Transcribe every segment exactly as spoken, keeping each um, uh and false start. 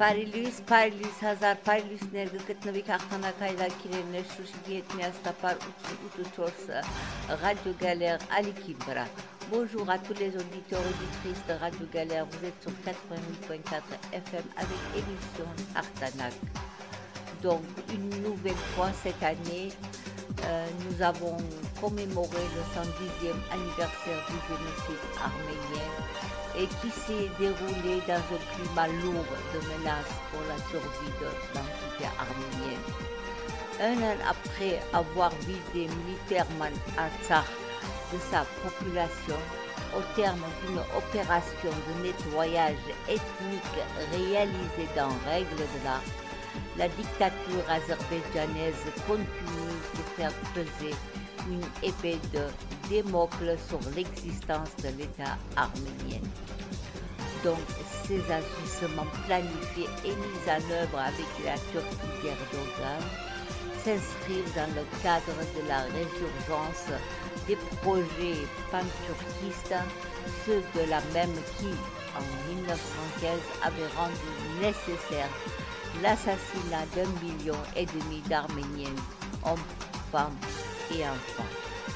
Պարիլույս, պարիլույս, հազար պարիլույսներ գտնվի հաղթանակայլակիրեր ներշուշի գետնիաստապար ութ Radio Galère Ալիքի վրա։ Bonjour à tous les auditeurs et auditrices de Radio Galère, vous êtes sur quatre-vingt-huit point quatre F M avec émission Haftanak. Donc une nouvelle fois cette année, euh, nous avons commémoré le cent dixième anniversaire du génocide arménien et qui s'est déroulé dans un climat lourd de menaces pour la survie de l'entité arménienne. Un an après avoir vidé militairement Artsakh de sa population au terme d'une opération de nettoyage ethnique réalisée dans règle de l'art, la dictature azerbaïdjanaise continue de faire peser une épée de Damoclès sur l'existence de l'État arménien. Donc, ces agissements planifiés et mis en œuvre avec la Turquie d'Erdogan s'inscrivent dans le cadre de la résurgence des projets panturquistes, ceux de la même qui, en mille neuf cent quinze, avaient rendu nécessaire l'assassinat d'un million et demi d'Arméniennes, hommes, femmes et enfants.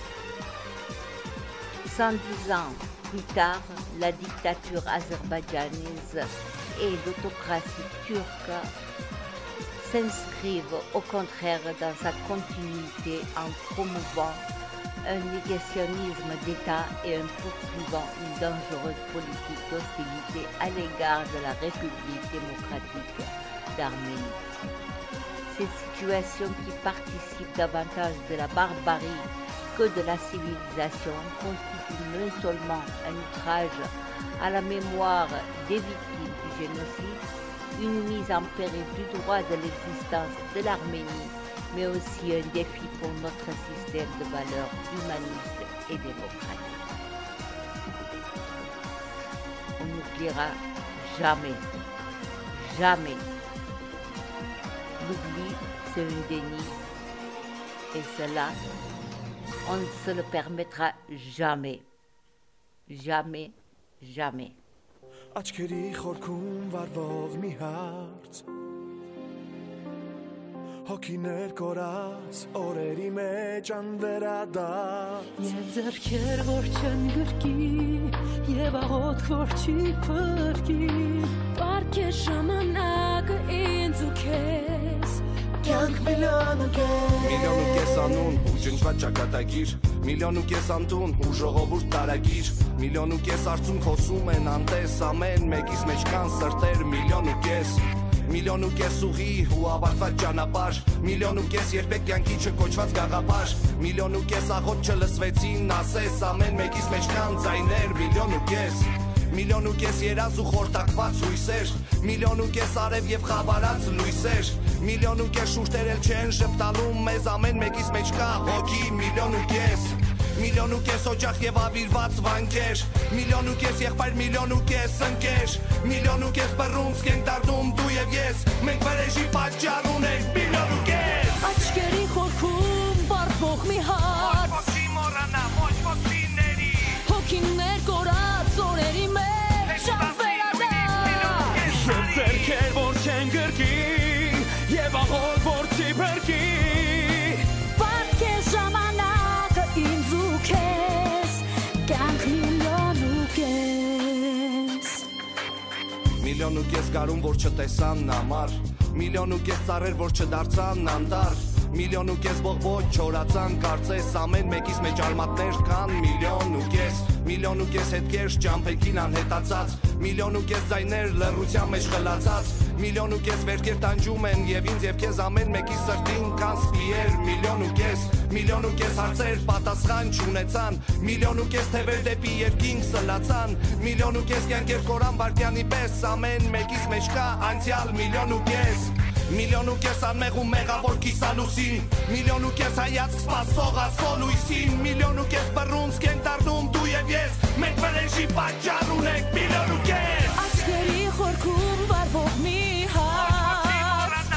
cent dix ans plus tard, la dictature azerbaïdjanaise et l'autocratie turque s'inscrivent au contraire dans sa continuité en promouvant un négationnisme d'État et en poursuivant une dangereuse politique d'hostilité à l'égard de la République démocratique d'Arménie. Ces situations qui participent davantage de la barbarie que de la civilisation constituent non seulement un outrage à la mémoire des victimes du génocide, une mise en péril du droit de l'existence de l'Arménie, mais aussi un défi pour notre système de valeurs humanistes et démocratiques. On n'oubliera jamais, jamais. L'oubli, c'est un déni, et cela, on ne se le permettra jamais, jamais, jamais. Աչքերի խորքում վարվող մի հարց Հոգիներ կորած օրերի մեջ անվերադարձ Եվ ձեռքեր որ չեն գրկի Եվ աղոթք որ չի փրկի Պարկ է ժամանակը ինձ ու քեզ Կյանք միլիոն ու կես Միլիոն ու կես անուն ու ջնջված ճակատագիր Միլիոն ու կես անտուն ու ժողովուրդ տարագիր Միլիոն ու կես արցունք հոսում են անտես ամեն մեկից մեջ կան սրտեր միլիոն ու կես Միլիոն ու կես ուղի ու ավարտված ճանապարհ Միլիոն ու կես երբեք կյանքի չկոչված գաղափար Միլիոն ու կես աղոթ չլսվեցին ասես ամեն մեկից մեջ կան ձայներ միլիոն ու կես Միլիոն ու կես երազ ու խորտակված հույսեր Միլիոն ու կես արև և խավարած լույսեր Միլիոն ու կես շուրթեր էլ չեն շպտալում մեզ ամեն մեկից մեջ կա հոգի միլիոն ու կես Միլիոն ու կես օջախ և ավիրված վանքեր Միլիոն ու կես եղբայր միլիոն ու կես ընկեր Միլիոն ու կես բռունցք ենք դարձում դու և ես Մենք վրեժի պատճառ ունենք միլիոն ու կես Աչքերի խորքում վարվող մի հարց Ոչ ոքի մոռանա, ոչ ոքի ների Հոգիներ կորած օրերի մեջ անվերադարձ Եվ ձեռքեր որ չեն գրկի Եվ աղոթք որ չի փրկի Պարկ է ժամանակը ինձ ու քեզ Կյանք միլիոն ու կես Միլիոն ու կես գարուն որ չտեսան նամար Միլիոն ու կես ծառեր որ չդարձան անտառ Միլիոն ու կես բողբոջ չորացան կարծես ամեն մեկից մեջ արմատներ կան միլիոն ու կես Միլիոն ու կես հետքեր ճամփեքին անհետացած Միլիոն ու կես ձայներ լռության մեջ խլացած Միլիոն ու կես վերքեր տանջում են եւ ինձ եւ քեզ ամեն մեկի սրտին կան սպիեր Միլիոն ու կես Միլիոն ու կես հարցեր պատասխան չունեցան Միլիոն ու կես թևեր դեպի երկինք սլացան Միլիոն ու կես կյանքեր կորան վարկյանի պես ամեն մեկից մեջ կա անցյալ միլիոն ու կես Միլիոն ու կես անմեղ ու մեղավոր կիսալուսին Միլիոն ու կես հայացք սպասող ասոլույսին Միլիոն ու կես բռունցք ենք դառնում դու և ես Մենք վրեժի պատճառ ունենք միլիոն ու կես Աչքերի խորքում վարվող մի հարց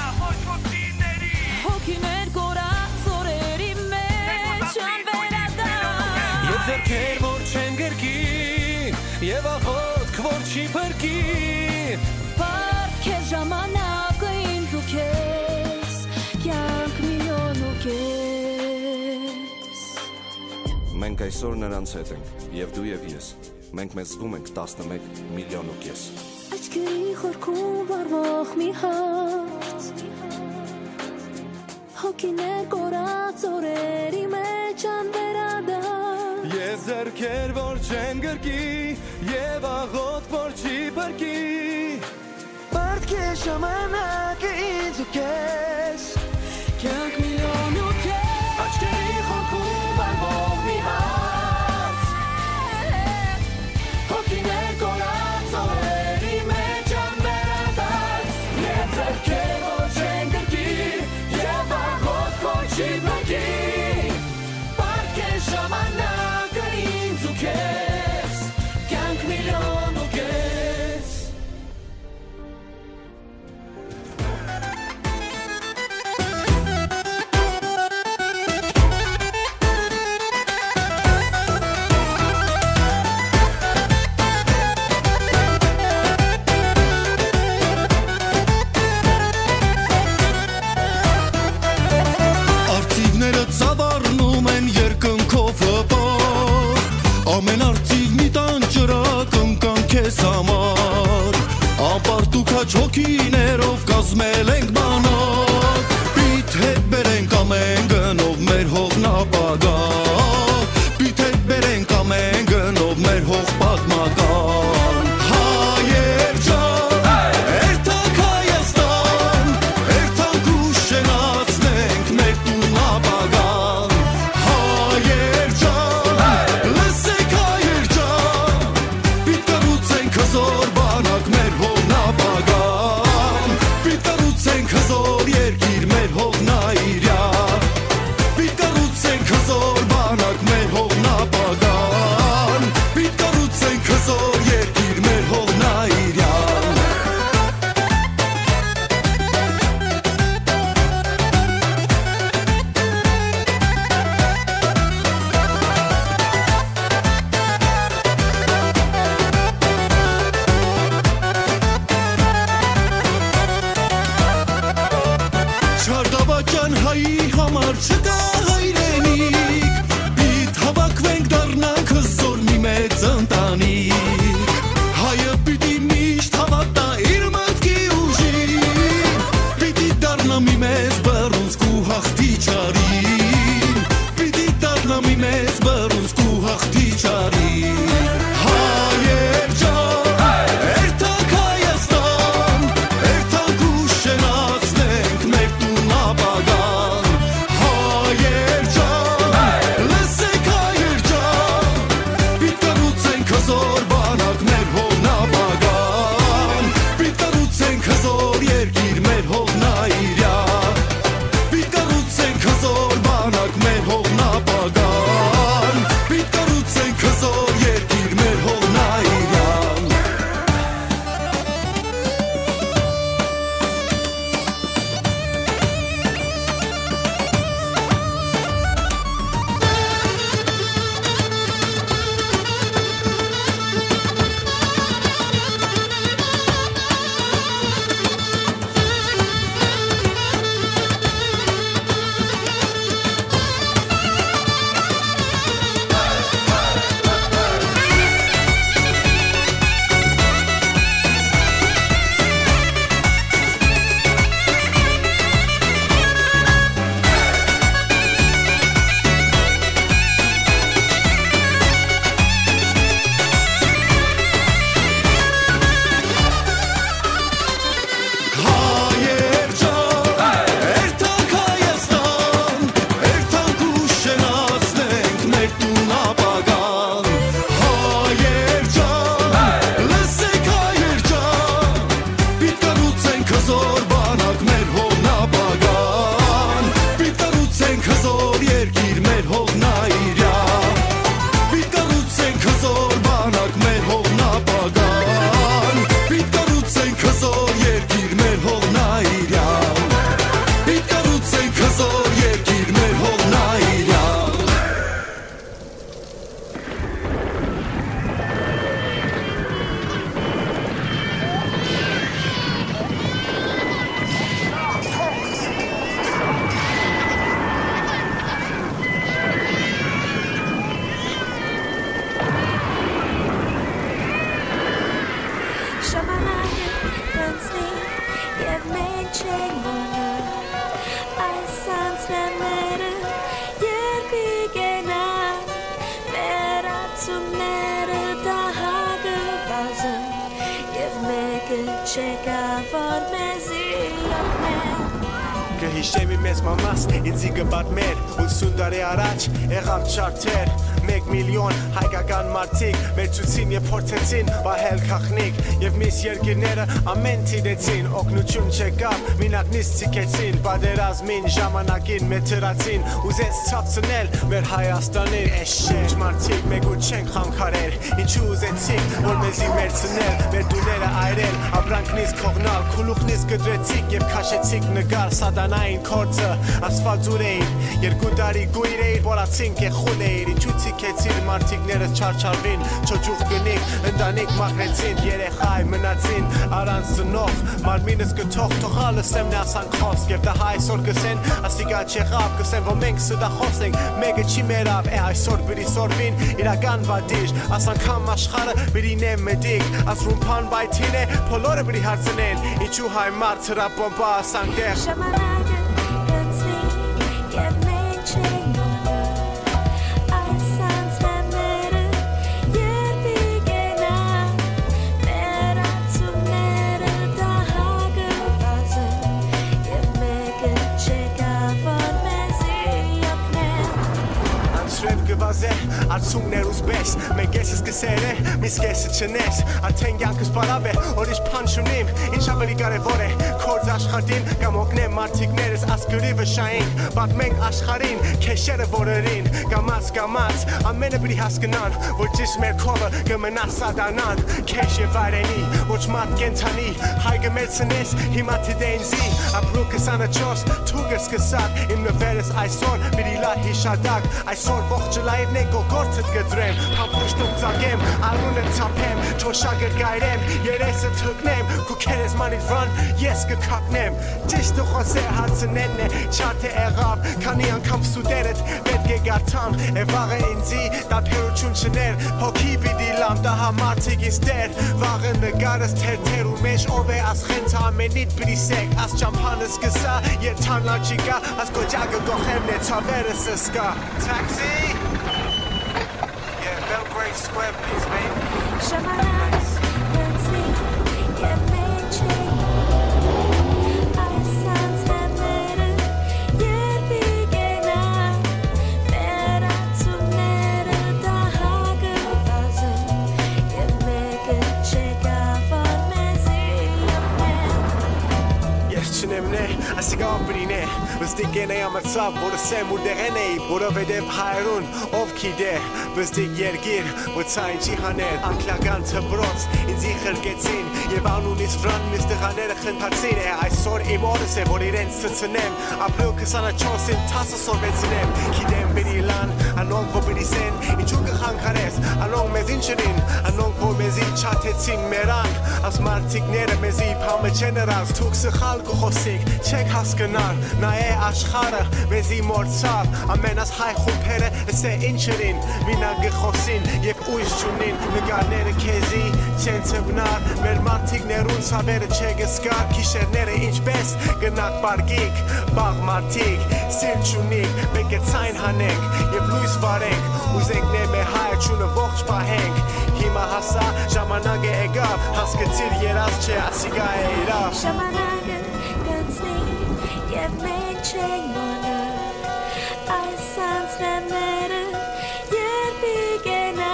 Հոգիներ կորած օրերի մեջ անվերադարձ Եվ ձեռքեր որ չեն գրկի Եվ աղոթք որ չի փրկի Պարկ է ժամանակը ինձ ու քեզ կյանք միլիոն ու կես Մենք այսօր նրանց հետ ենք եւ դու եւ ես Մենք մեզ զգում ենք տասնմեկ միլիոն ու կես Աչքերի խորքում վառվող մի հարց Հոգիներ կորած օրերի մեջ անվերադարձ Եվ ձեռքեր որ չեն գրկի Եվ աղոտ որ չի բրկի Բարդ քեզ ժամանակը ինձ ու քեզ Կյանք միլիոն ու քեզ Աչքերի խորքում վառվող մի հարց Հոգիներ կորած օրերի մեջ անվերադարձ Եվ ձեռքեր որ չեն գրկի Եվ աղոտ որ չի բրկի Բարդ քեզ ժամանակը ինձ ու քեզ Կյանք միլիոն ու կես Արծիվները ծավառնում են երկնքով վպար Ամեն արծիվ մի տան ճրակում կան քեզ համար Ապարտ ու քաչ հոգիներով կազմել ենք բանակ Պիտ հետ բերենք ամեն գնով մեր հողն ապագա Պիտ հետ բերենք ամեն գնով մեր հող պատմական Հայեր ջան, երթանք Հայաստան Երթանք ու շենացնենք մեր տուն ապագան Հայեր ջան, լսեք հայեր ջան Պիտ կառուցենք հզոր բանակ մեր հողն ապագան չենք մոնել այս անցրեմները երբի կենա մեր ացումները դահագված են և մեկը չեկա որ մեզի օգնել Կհիշեմ իմ մեծ մամաս ինձի կպատմեր ութսուն տարի առաջ եղավ չարթեր մեկ միլիոն հայկական մարդիկ մեր ցույցին եւ փորձեցին վահել քաղնիկ եւ միս երկիրները ամեն տիրեցին օգնություն չեկավ մինակ նիստ ցիկեցին պատերազմին ժամանակին մետրացին ուզեց ցածնել մեր Հայաստանի էշեջ մարդիկ մեգու չենք խանգարել ինչու ուզեցիք որ մեզի մերցնել մեր դուները այրել ապրանքնից քողնալ քուլուխնից գդրեցիք եւ քաշեցիք նգար սատանային կորցը ասֆալտուր էին երկու տարի գույր էիր որացին կեխուն էիր ինչու Քեցիր մարդիկներս չարչարվին, չոջուխ գնիկ, ընդանիք մաղրեցին, երեխայ մնացին, արանց ծնող, մարմինս գթող, թողա լսեմ նասան խոսք, և դա այսօր գսեն, ասիկա չեղավ, գսեն, որ մենք սդախոս ենք, մեկը չի մերավ, է այսօր բրի սորվին, իրական վադիշ, ասանքամ աշխարը բրին է մդիկ, աս ռումպան բայթին է, փոլորը բրի հարցնեն, ինչու հայ մարդ հրապոմպա ասանք դեղ Ժամանակը գնցի, և մենք չենք Արցունքներ ուզբես, մեկ եսս կսեր է, միս կեսը չնես Արդեն կյանքս բարավ է, որիշ պան շունիմ Ինչ ավելի կարևոր է, կորձ աշխատին Կամ օգնեմ մարդիկներս ասգրի վշային Պատմենք աշխարին, քեշերը որերին Կամաց, կամաց, ամենը բրի հասկնան Որ ճիշտ մեր քովը կմնա սադանան Քեշ և վայրենի, ոչ մատ կենթանի Հայ գմերցնես, հիմա թիդենզի Ապրու քսանչորս, թուգս կսակ Իմ նվերս այսօր, բրիլա հիշադակ Այսօր ողջլայրն է գոգորցըտ գդրեմ Համպուշտում ծագեմ, արունը ծապեմ Չոշագր գայրեմ, երեսը թգնեմ Կուքերես մանիտ վան, ես կկակնեմ Ճիշտ ու խոսե հարցնենն է, չարդ է եղավ Քանի անգամ սուդերդ պետք է գարթամ Է վաղը ինձի, դապերություն չներ Հոգի բիդի լամ, դա համարցիկ ինձ դեր Վաղը նգարս թեր-թեր ու մեջ ով է ասխենթ ամենիտ բրիսեք Աս ճամփանս կսա, երթան լաչիկա Աս գոջագը գոխերն է, ծավերս սկա Taxi! Belgrave Square, please, babe. Ժամանակս գնցի, և մենք չենք Այս անցրեմները երբի կենա Մեր ացումները դահագված են Եվ մեկը չեկա որ մեզի օգնել Ես չնեմ նե, ասիկա ով բրին է Վստիկ են է ամրցավ, որը սեմ ու դեղեն էի Որովհետև հայրուն, ով կիդե Վստիկ երգիր, ոցայն չի հաներ Անկլական թբրոց, ինձի խրկեցին Եվ անունից վրան միս տղաները խնդացին Է այսօր իմ օրս է, որ իրենց ծծնեմ Ապրիլ քսանչորսին տասը սորվեցնեմ Կիդեմ բրի լան, անոնք որ բրիսեն Ինչու կխանգարես, անոնք մեզ ինչրին Անոնք որ մեզի չաթեցին մերան Աս մարդիկները մեզի պամը չեն նրանց Թուք սխալ կխոսիկ, չեք հասկնար Նա է աշխարը, մեզի մորցավ Ամենաս հայ խումբերը, էսե ինչրին Վինագը խոսին և ույս չունին Նգարները կեզի չեն ծբնար Մեր մարդիկներուն ծավերը չեգսկար Կիշերները ինչպես գնակ բարգիկ Բաղ մարդիկ, սիլ չունիկ Մեկ է ծայն հանենք և լույս վարենք Ուզենք նե մեր հայաչունը ողջ պահենք Հիմա հասա ժամանակը էգավ Հասկեցիր երազ չէ ասիկա է իրավ Ժամանակը գնցի և մենք չենք մոնել Այս անցրեմները երբի կենա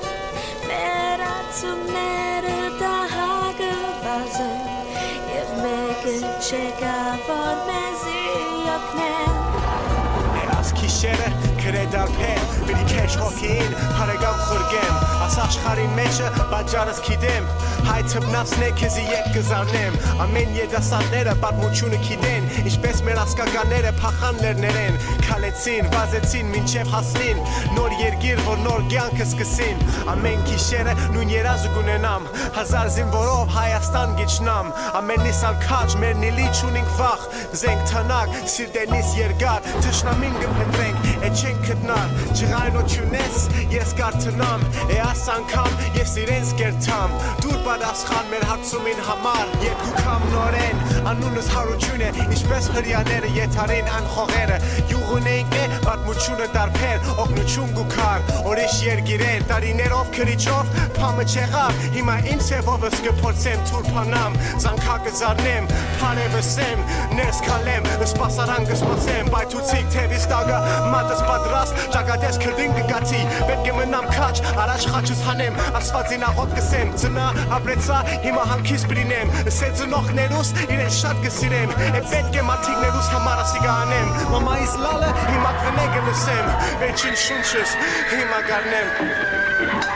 Մեր ացումները դահագված են Եվ մեկը չեկա որ մեզի օգնել Է աս կիշերը կրեդարպեր Բրի քեշ հոգին հարեգավ խրգեմ Աս աշխարին մեջը բաջարս կիդեմ Հայ թբնացն է կեզի եկ կզարնեմ Ամեն եդասատները պատմությունը կիդեն Ինչպես մեր ասկականները պախաններ ներեն Կալեցին, վազեցին, մինչև հասնին Նոր երգիր, որ նոր գյանքը սկսին Ամեն կիշերը նույն երազը գունենամ Հազար զինվորով Հայաստան գիչնամ Ամենիս ալ քաչ, մեր նիլի չունինք վախ Զենք թանակ, սիրտենիս երգար Թշնամին գմհնդրենք, է չենք կտնար Ջղայնոչյունես, ես կարդնամ Է աս անգամ ես իրենց կերտամ դուր պատասխան մեր հարցումին համար երկու կամ նորեն անունս հարություն է ինչպես հրյաները եթարին անխողերը յուղուն ենք է պատմությունը դարբեր օգնություն գուքար օրիշ երգիրեն տարիներով քրիչով փամը չեղավ հիմա իմ սևովս կփորձեմ թուրփանամ զանգակը զարնեմ փանևսեմ ներս քալեմ սպասարան կսպասեմ բայթուցիկ թևիս տագը մատս պատրաստ ճակատես քրդին կգացի պետք է մնամ քաչ առաջ խաչս հանեմ ասվածին աղոտ կսեմ ծնա ապրեցա հիմա հանքիս բրինեմ սե ծնողներուս իրեն շատ կսիրեմ է պետք է մարդիկներուս համար ասի գանեմ մամայիս լալը հիմա կվնեգը լսեմ վերջին շունչս հիմա գարնեմ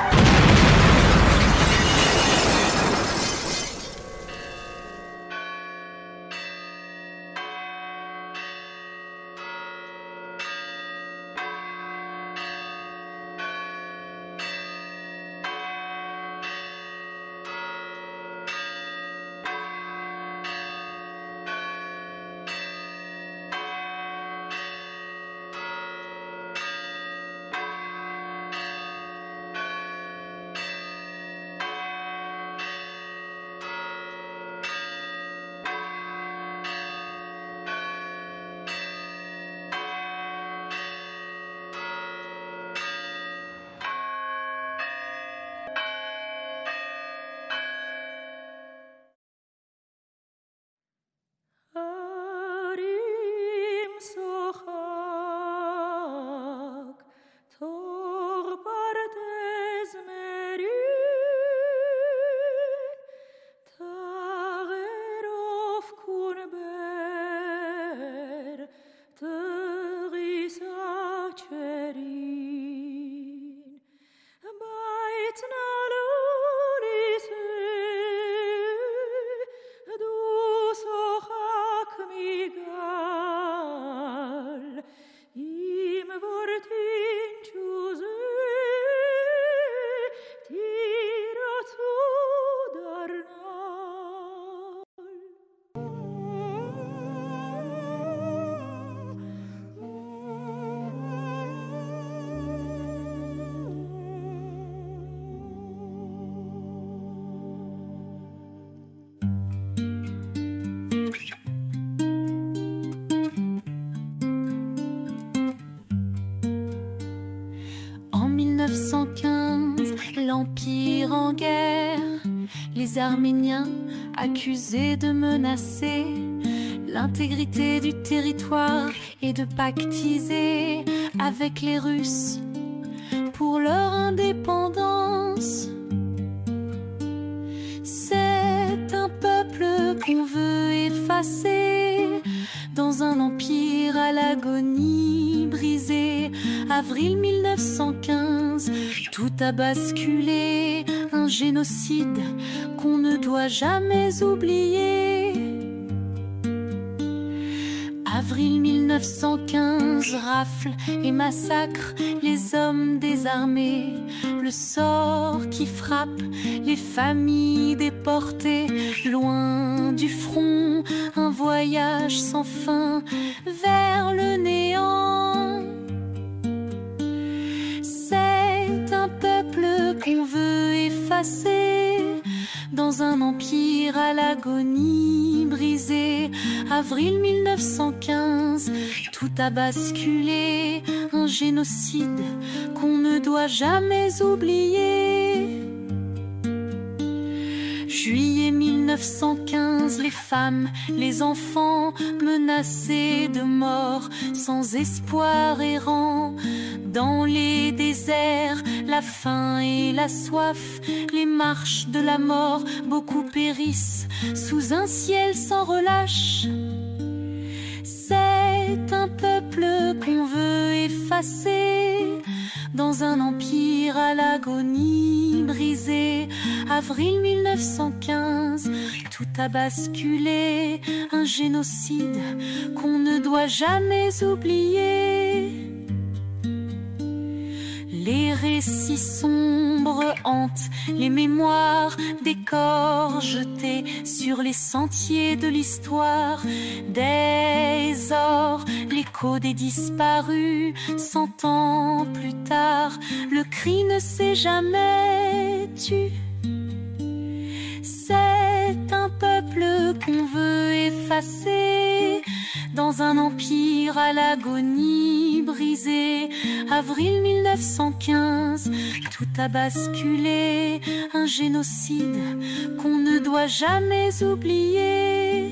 l'Empire en guerre, les Arméniens accusés de menacer l'intégrité du territoire et de pactiser avec les Russes pour leur indépendance. C'est un peuple qu'on veut effacer dans un empire à l'agonie brisée. Avril mille neuf cent quinze, tout a basculé, un génocide qu'on ne doit jamais oublier. Avril mille neuf cent quinze, rafle et massacre les hommes désarmés, le sort qui frappe les familles déportées loin du front, un voyage sans fin vers le néant. C'est un peuple qu'on veut effacer dans un empire à l'agonie brisée. Avril mille neuf cent quinze, tout a basculé, un génocide qu'on ne doit jamais oublier. Juillet mille neuf cent quinze, les femmes, les enfants menacés de mort, sans espoir errant dans les déserts, la faim et la soif, les marches de la mort, beaucoup périssent sous un ciel sans relâche. C'est un peuple qu'on veut effacer dans un empire à l'agonie brisée. Avril mille neuf cent quinze, tout a basculé, un génocide qu'on ne doit jamais oublier. Les récits sombres hantent les mémoires des corps jetés sur les sentiers de l'histoire. Des ors, l'écho des disparus, cent ans plus tard, le cri ne s'est jamais tu. C'est un peuple qu'on veut effacer dans un empire à l'agonie brisée. Avril mille neuf cent quinze, tout a basculé, un génocide qu'on ne doit jamais oublier.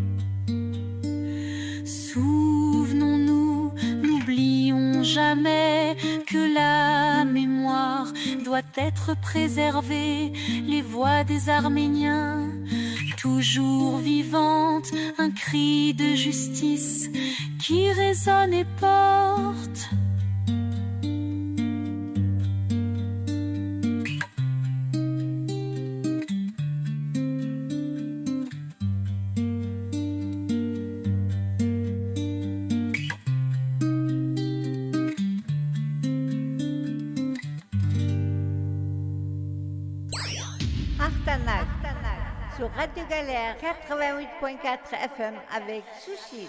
Souvenons-nous, n'oublions jamais que la mémoire doit être préservée. Les voix des Arméniens, toujours vivantes, un cri de justice qui résonne et porte. Sur Radio Galère quatre-vingt-huit point quatre F M avec Sushi.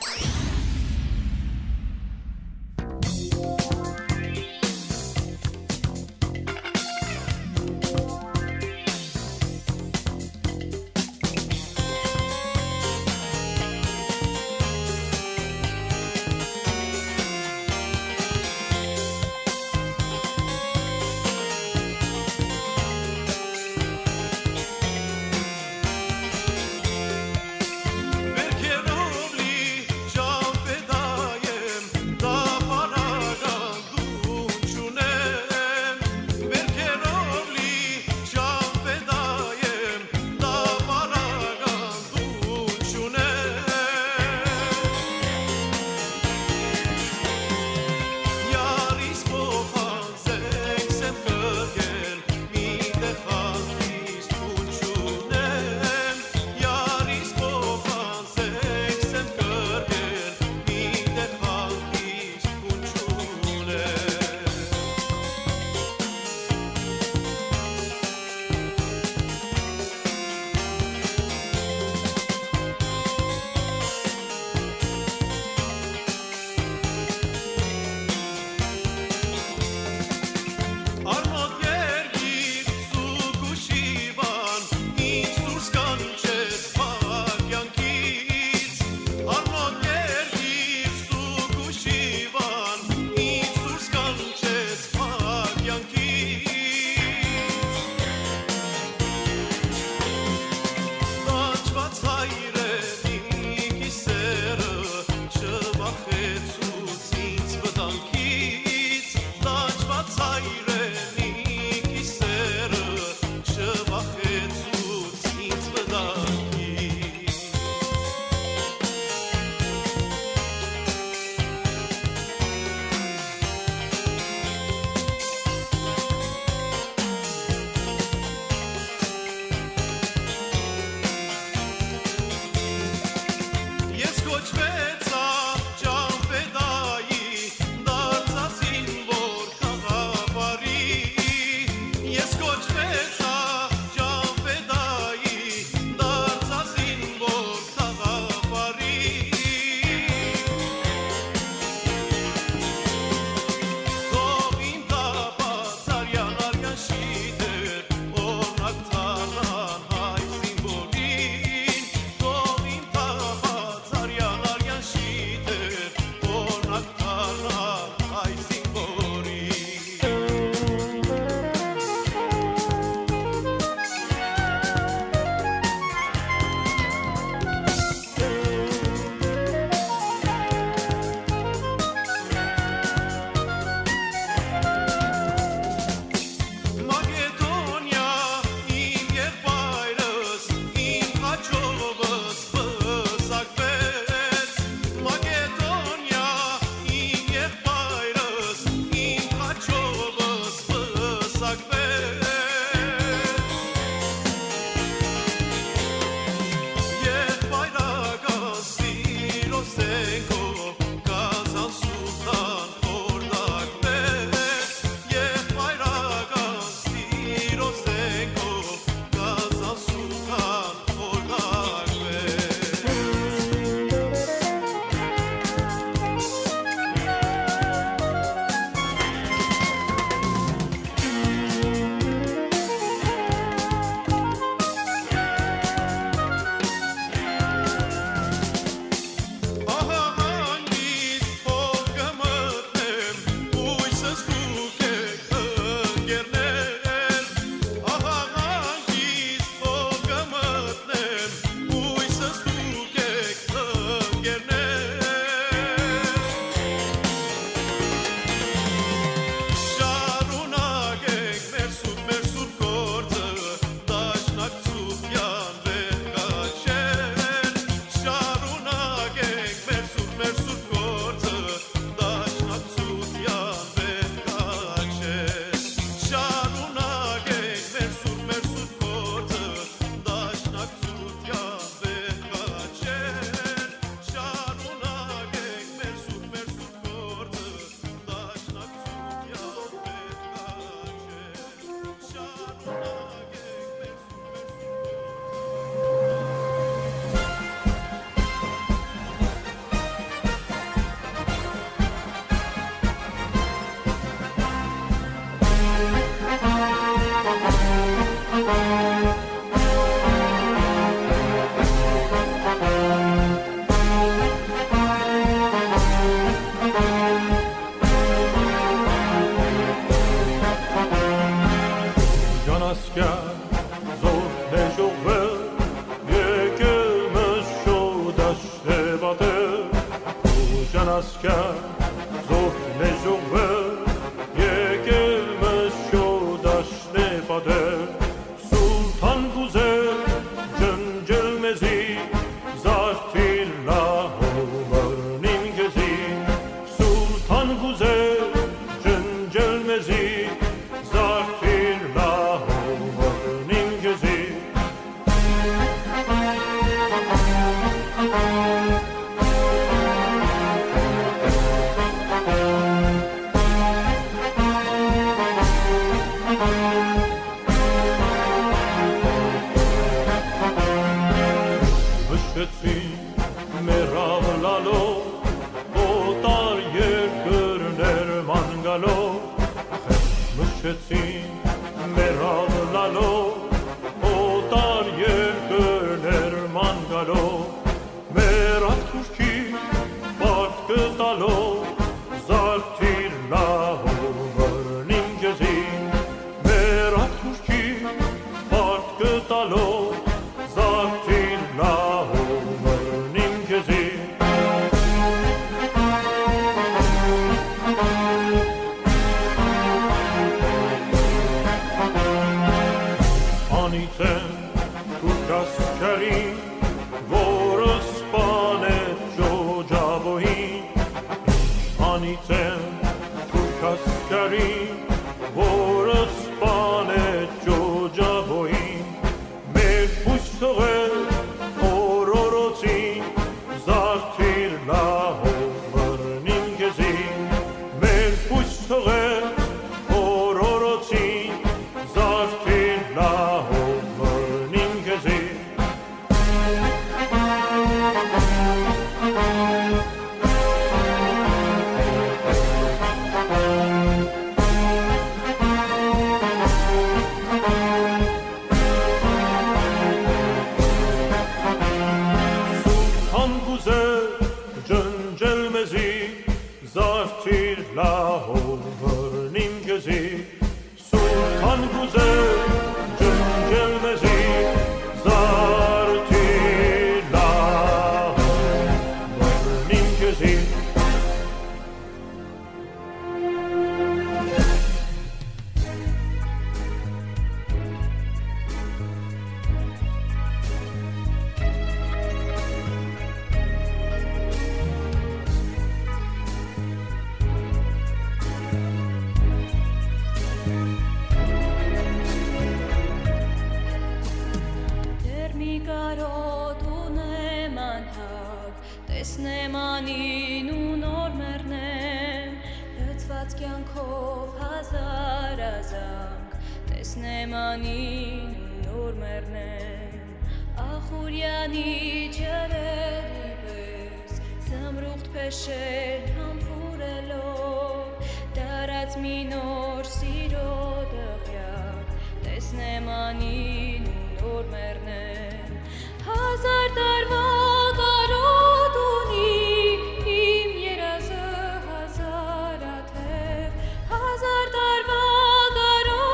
Hazar darva garo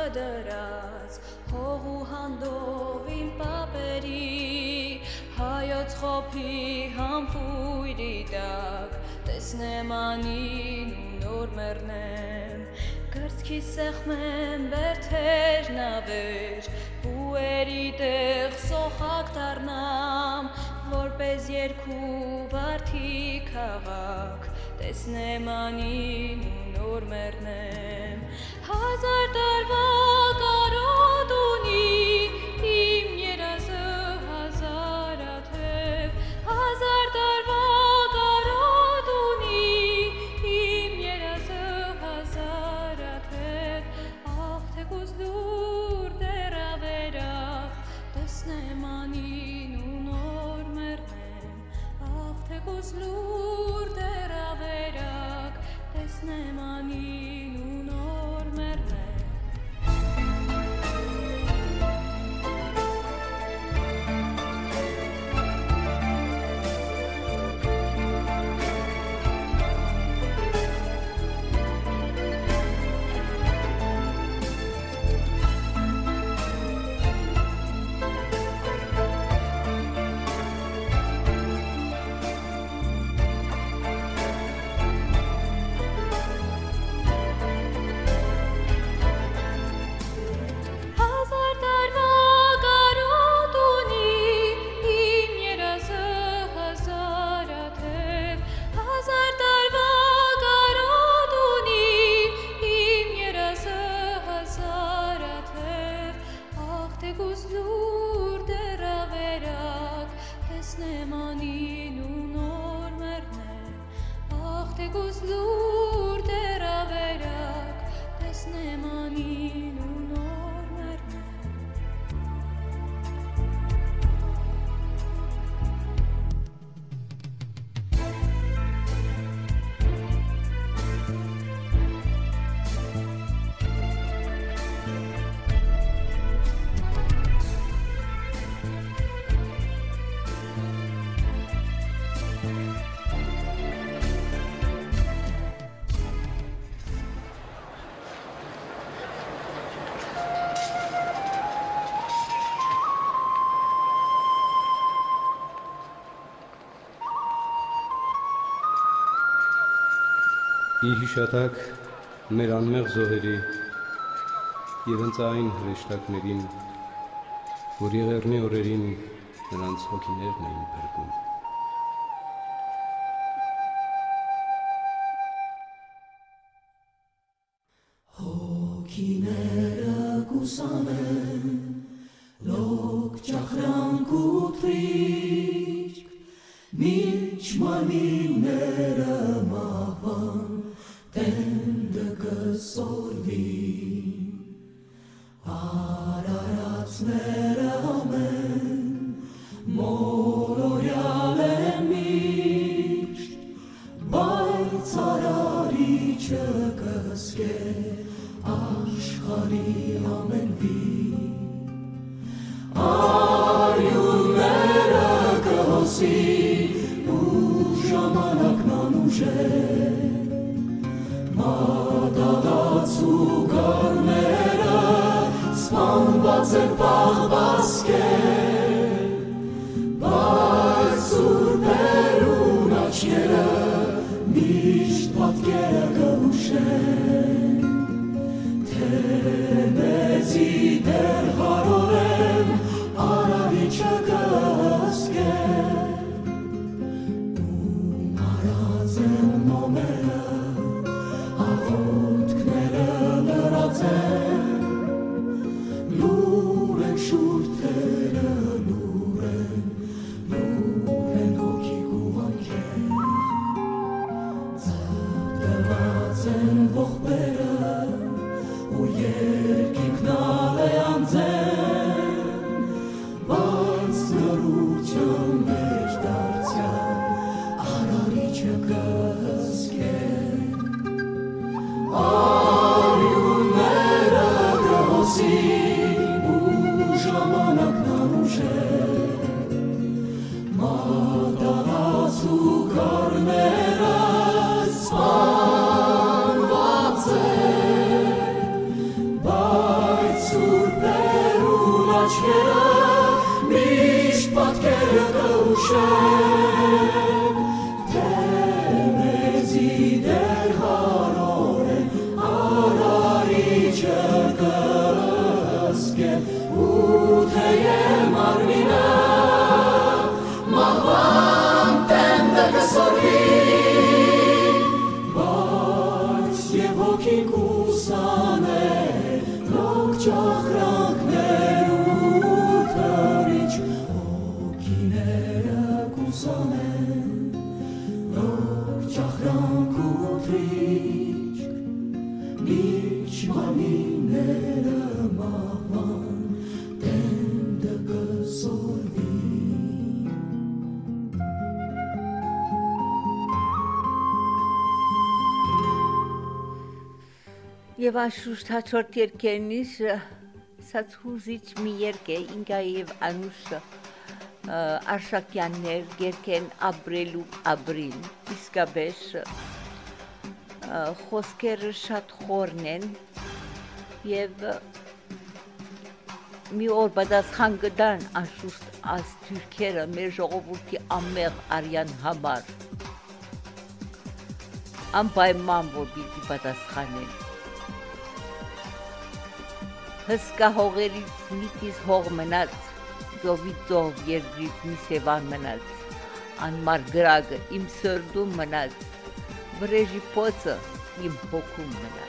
դրած հող ու հանդով իմ պապերի հայոց խոփի համբույրի տակ տեսնեմ անին ու նոր մեռնեմ կրծքի սեղմեմ բերթերն ավեր բուերի տեղ սոխակ դառնամ որպես երկու վարդի քաղաք տեսնեմ անին ու նոր մեռնեմ հազար տարվա կարոտ ունի իմ երազը հազարաթև հազար տարվա կարոտ ունի իմ երազը հազարաթև ախ թեկուզ դուր դեռ ավերախ տեսնեմ անին ու նոր մեռնեմ ախ թեկուզ լուր դեռ ավերախ տեսնեմ անին ու նոր մեռնեմ Ի հիշատակ մեր անմեղ զոհերի և հենց այն հրեշտակներին, որ եղեռնի օրերին նրանց հոգիներն էին փրկում։ Հոգիները կուսանեն, լոկ ճախրանք ու թրիչք, մինչ մանիները մահվան, տենդը կսորվին, արարածները ամեն, մոլորյալ են միշտ, բայց արարիչը կսկե աշխարի ամեն վին, արյունները կհոսի ու ժամանակն անուժեր, Մադադաց ու գարները սպանված են պաղպասկել, բայց սուրբերուն աչքերը միշտ պատկերը կհուշեն, թե մեծի դեռ հարորեն արարիչը կհսկել, ու մարած են մոմերը աղոտքները լրած են, լուր են շուրթերը, լուր են, լուր են հոգիք ու վանքեր, ձգտված են ողբերը, ու երկինքն ալեանց են, բայց լրության մեջ դարձյալ արարիչը կհսկել, արյունները կհոսին ու ժամանակն անուժեր, մադարած ու գարները սպանված են, բայց Եվ անշուշտ հաջորդ երկերնից սաց հուզիչ մի երկ է ինգա և անուշը Արշակյաններ գերքեն ապրելու ապրին, իսկապես խոսքերը շատ խորն են և մի օր պատասխան կտան անշուշտ այս թուրքերը մեր ժողովրդի անմեղ արյան համար անպայման որ պիտի պատասխանեն հսկա հողերից միտից հող մնաց, ծովի ծով երկրից մի սևան մնաց, անմար գրագը իմ սրդում մնաց, վրեժի պոցը իմ հոգում մնաց։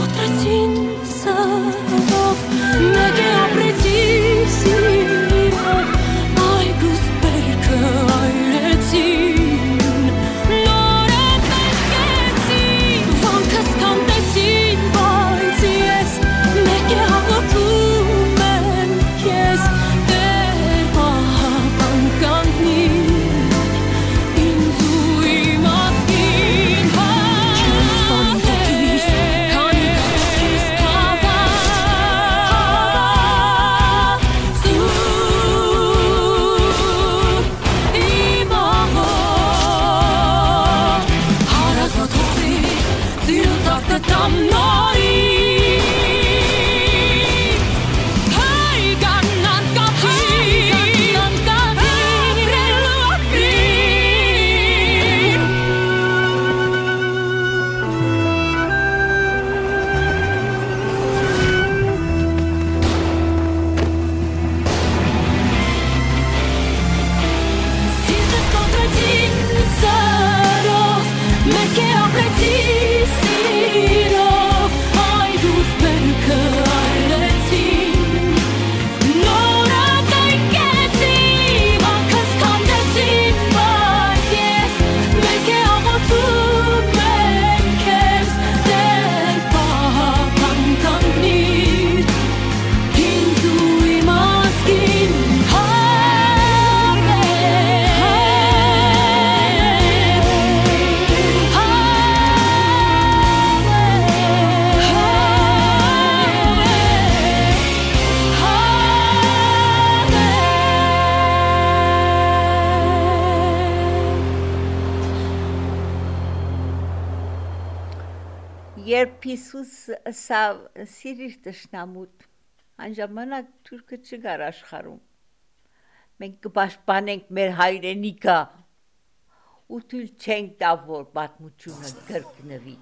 Մեկ է ապրեցի սիրով երբ Հիսուս սա սիրիր տշնամուտ, անժամանակ թուրքը չգար աշխարհում։ Մենք կպաշտպանենք մեր հայրենիքը ու թույլ չենք տա, որ պատմությունը կրկնվի։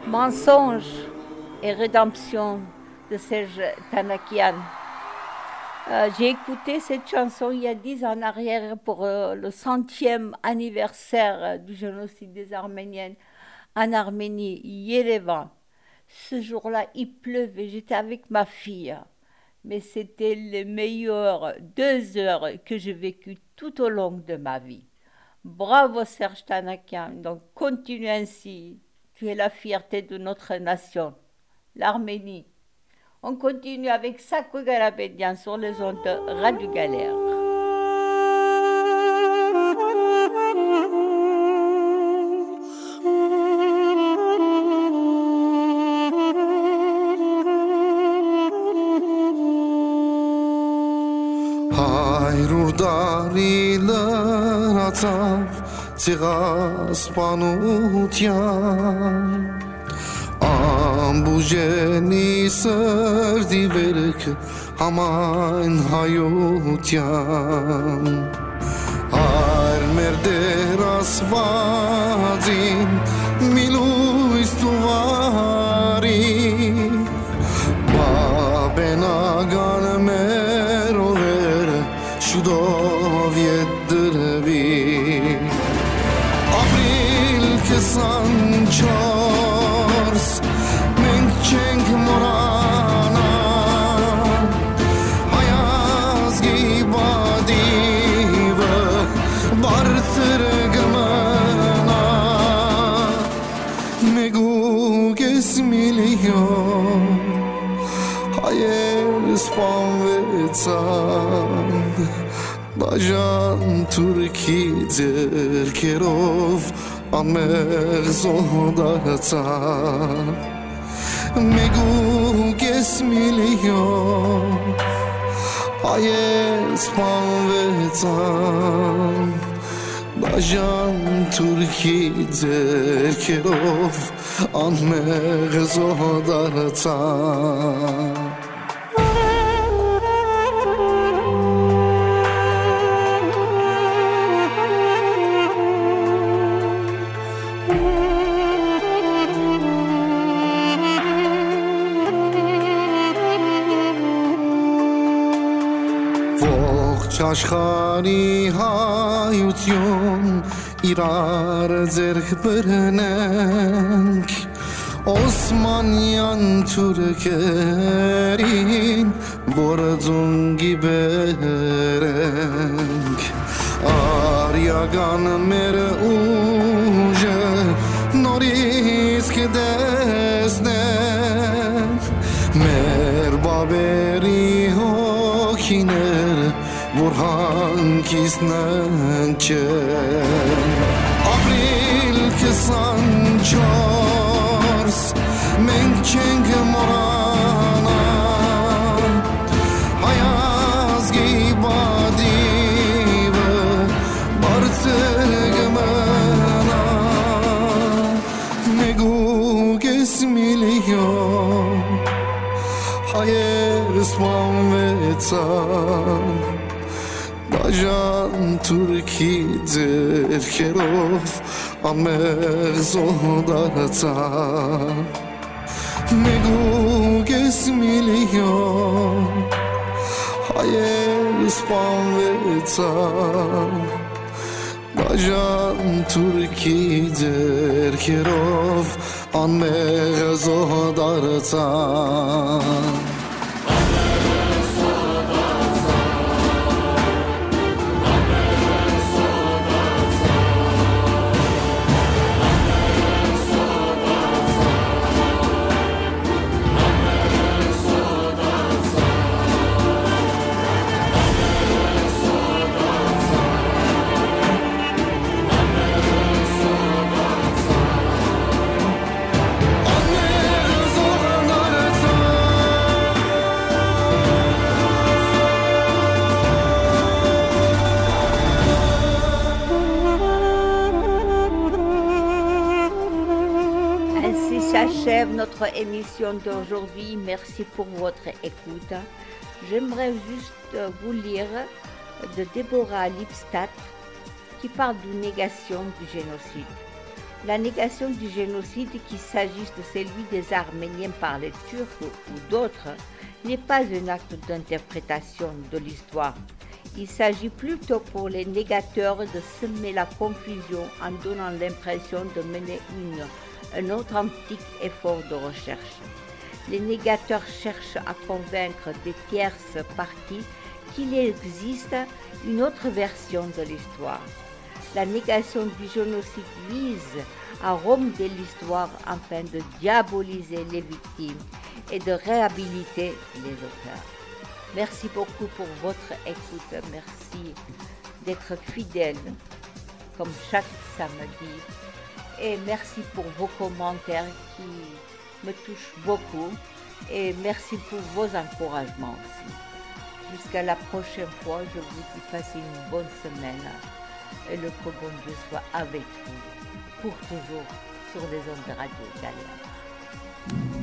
Mensonge et rédemption de Serge Tanakian. Euh, j'ai écouté cette chanson il y a dix ans en arrière pour euh, le centième anniversaire euh, du génocide des Arméniennes en Arménie, Yerevan. Ce jour-là, il pleuvait, j'étais avec ma fille. Mais c'était les meilleures deux heures que j'ai vécues tout au long de ma vie. Bravo Serge Tanakian, donc continue ainsi. Tu es la fierté de notre nation, l'Arménie. On continue avec Sako Garabedian sur les ondes de Radio Galère. Հայրուր դարի լրացավ ցեղասպանության ամբուժենի սրդի վերքը համայն հայության հայր մեր դեր ասվածին մի լույս տուվարի բաբենական մեր շուտով եդրվի ապրիլ քսանչորս մենք չենք մոռանա հայազգի բադիվը բարձր կմնա մեգուկես միլիոն հայեր սպանվեցան Բաժան թուրքի ձերքերով ամեղ զոհդացան մեգուկես միլիոն հայեր սպանվեցան Բաժան թուրքի ձերքերով ամեղ զոհդացան Աշխարհի հայություն իրար ձեռք բռնենք Օսմանյան թուրքերին որ ձունգի բերենք Արիական մեր ուժը նորից կտեսնենք մեր բաբերի հոգիները որ հանգիստն չեն ապրիլ քսանչորս մենք չենք մոռանա հայազգի բադիվը բարձր կմնա մեգուկես միլիոն հայեր սպանվեցան Բաժան թուրքի ձերքերով ամեղ զոհդացան մեգուկես միլիոն հայեր սպանվեցան Բաժան թուրքի ձերքերով ամեղ զոհդացան Notre émission d'aujourd'hui. Merci pour votre écoute. J'aimerais juste vous lire de Deborah Lipstadt qui parle d'une négation du génocide. La négation du génocide, qu'il s'agisse de celui des Arméniens par les Turcs ou d'autres, n'est pas un acte d'interprétation de l'histoire. Il s'agit plutôt pour les négateurs de semer la confusion en donnant l'impression de mener une, un authentique effort de recherche. Les négateurs cherchent à convaincre des tierces parties qu'il existe une autre version de l'histoire. La négation du génocide vise à rompre l'histoire afin de diaboliser les victimes et de réhabiliter les auteurs. Merci beaucoup pour votre écoute. Merci d'être fidèle comme chaque samedi. Et merci pour vos commentaires qui me touchent beaucoup. Et merci pour vos encouragements aussi. Jusqu'à la prochaine fois, je vous dis passez une bonne semaine. Et le que bon Dieu soit avec vous pour toujours sur les ondes de Radio Galère.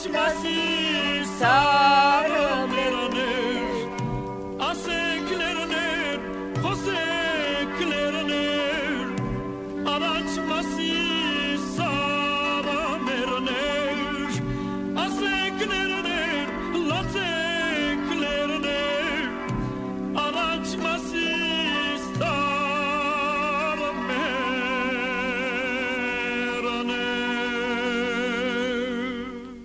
Maçmasız sarım erenir Aseklerenir, hoseklerenir Araçmasız sarım erenir Aseklerenir, lateklerenir Araçmasız sarım erenir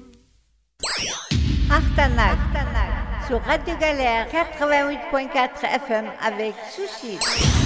Artanak, sur Radio Galère quatre-vingt-huit point quatre F M avec Sushi.